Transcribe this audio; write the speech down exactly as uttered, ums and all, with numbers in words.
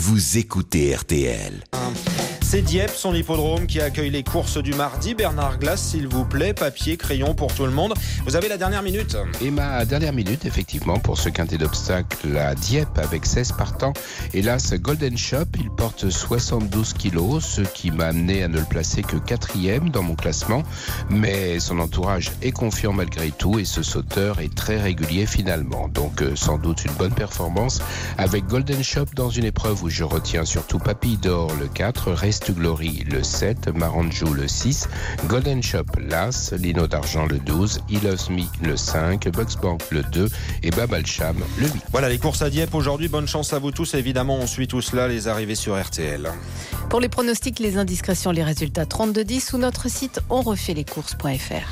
vous écoutez R T L. C'est Dieppe, son hippodrome, qui accueille les courses du mardi. Bernard Glass, s'il vous plaît, papier, crayon pour tout le monde. Vous avez la dernière minute. Et ma dernière minute, effectivement, pour ce quintet d'obstacles à Dieppe avec seize partants. Hélas, Golden Shop, il porte soixante-douze kilos, ce qui m'a amené à ne le placer que quatrième dans mon classement. Mais son entourage est confiant malgré tout et ce sauteur est très régulier finalement. Donc euh, sans doute une bonne performance avec Golden Shop dans une épreuve où je retiens surtout Papille d'Or le quatre, Rest to Glory le sept, Maranjou le six, Golden Shop l'As, Lino d'Argent le douze, He Loves Me le cinq, Bucksbank le deux et Babalcham le huit. Voilà les courses à Dieppe aujourd'hui. Bonne chance à vous tous. Évidemment, on suit tout cela, les arrivées sur R T L. Pour les pronostics, les indiscrétions, les résultats trente-deux dix ou notre site on refait les courses point f r.